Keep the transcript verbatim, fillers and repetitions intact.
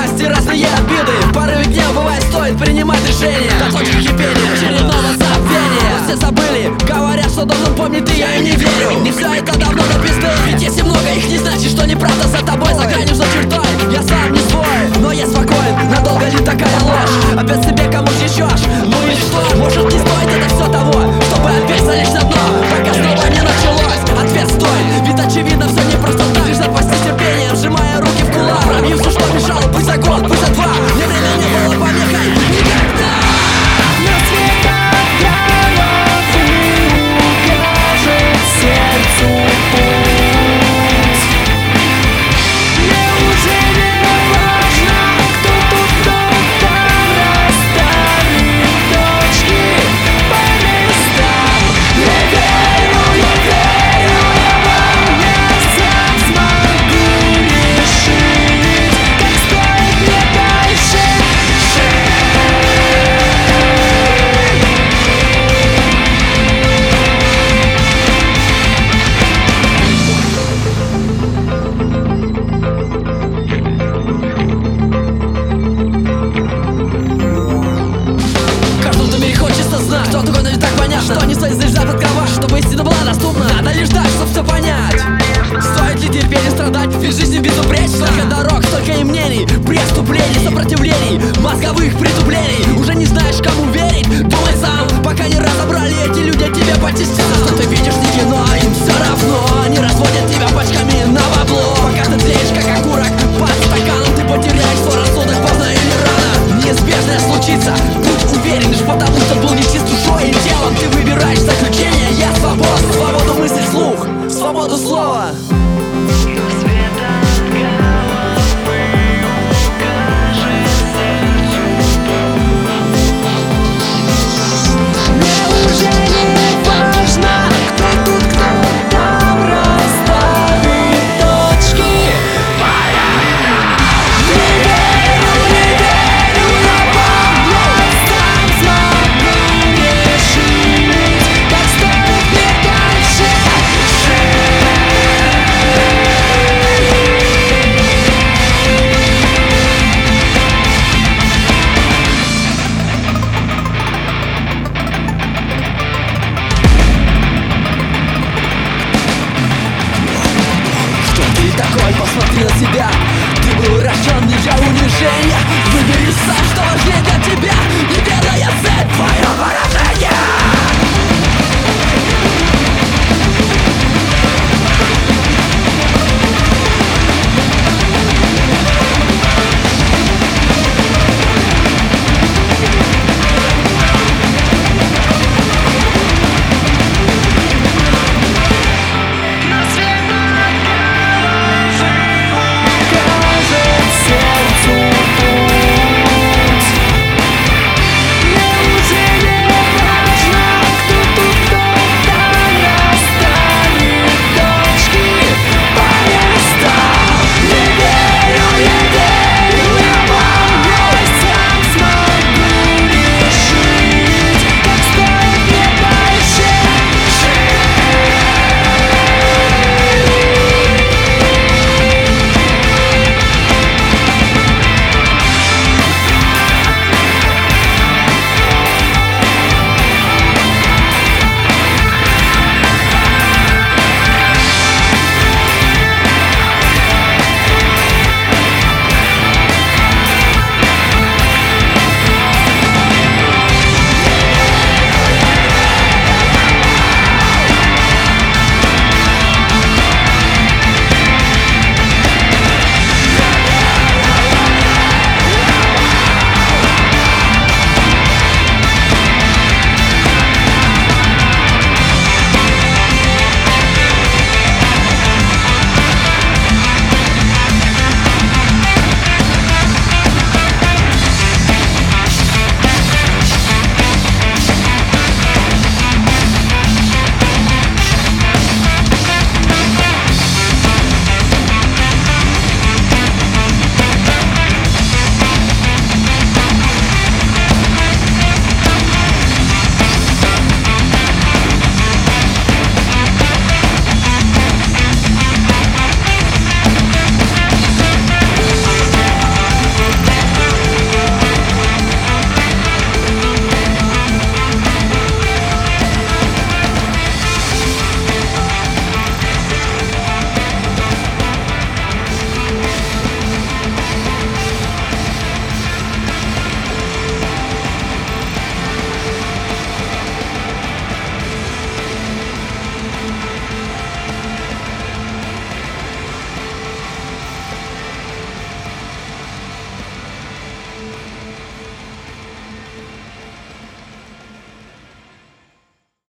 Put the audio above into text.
страсти, разные обиды. В порыве гнева бывает стоит принимать решение до точки кипения, очередного забвения. Все забыли, говорят, что должен помнить ты, я им не верю. Не все это давно до пизды. Ведь если много их, не значит, что неправда за тобой. За гранью, за чертой, я сам не свой, но я спокоен, надолго ли такая ложь? Опять себе кому чешешь, ну и что? Может не стоит это все того, чтобы опять залечь на дно, пока снова не началось. Ответ стой, ведь очевидно все не просто так. Лишь запасти терпением, сжимая руки в кулак. Пробью все, что мешало, пусть за год, пусть за два. Мне время не было помехой никогда. На светах головы укажет сердцу путь. Неужели важно, кто тут, кто там расставит точки по местам? Я верю, я верю, я вам, я сам смогу решить, как стоит мне дальше жить. В каждом мире хочется знать, кто такой, но ведь так понятно, что не стоит здесь ждать открывать, чтобы истина была доступна. Надо лишь ждать, чтобы все понять. Стоит ли терпение страдать, ведь жизнь не безупречна. Столько дорог, столько и мнений, преступлений, сопротивлений, мозговых притуплений. Уже не знаешь, кому верить, думай сам, пока не разобрали эти люди тебе по частям. Что ты видишь не кино, им все равно. Они разводят тебя пачками на бабло. Пока ты тлеешь, как окурок под стаканом, ты потеряешь свой рассудок поздно или рано. Неизбежное случится, будь уверен, лишь потому что был нечист душой и телом. Ты выбираешь заключение, я свободен. Свободу мысли вслух, свободу слова. Неужели важно, кто тут, кто там расставит точки? Не верю, не верю, я вам, я сам смогу решить, как стоит мне дальше жить. Кто ты такой, посмотри на себя. Ты был рожден не для унижения. Выбери сам, что важнее для тебя. Неверная цель, твое поражение.